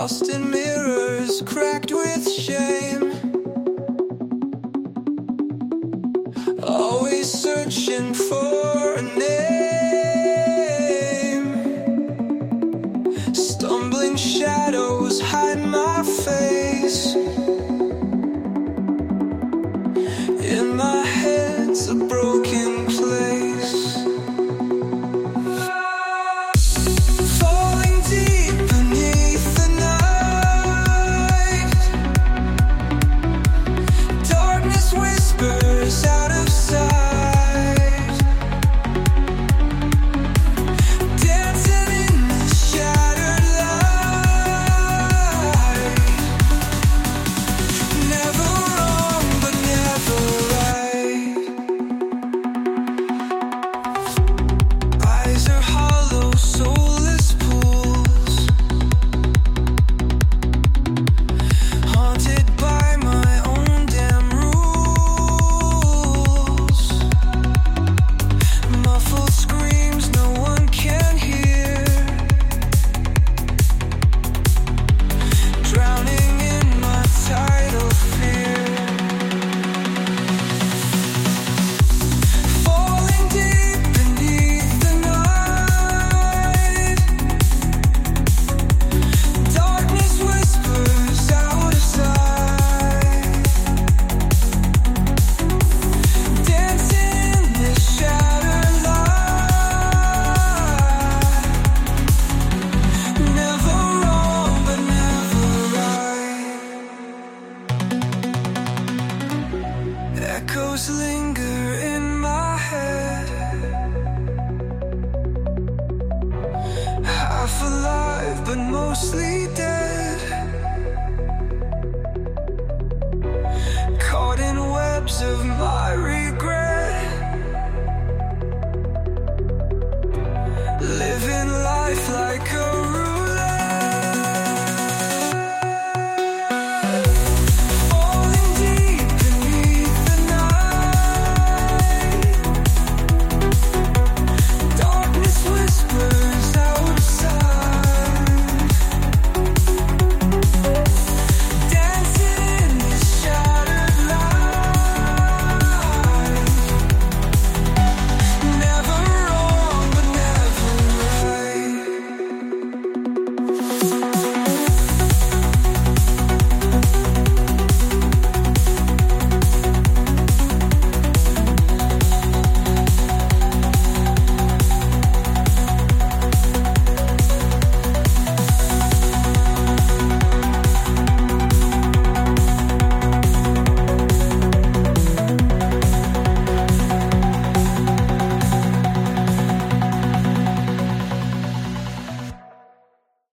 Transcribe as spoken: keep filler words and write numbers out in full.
lost in mirrors, cracked with shame. Always searching for a name. Stumbling shadows hide my face. In my head's a broken place. Falling deep beneath the night. Darkness whispers out of sight. Dancing in the shattered light. Never wrong, but never right. Eyes are hollow, soulless pools. Haunted by my own damn rules. Muffled screams no one can hear. Drowning in my tidal fear. Falling deep beneath the night. Darkness whispers out of sight. Dancing in this shattered light. Never wrong, but never right. Echoes linger in my head. Half alive, but mostly dead. Caught in webs of my regret.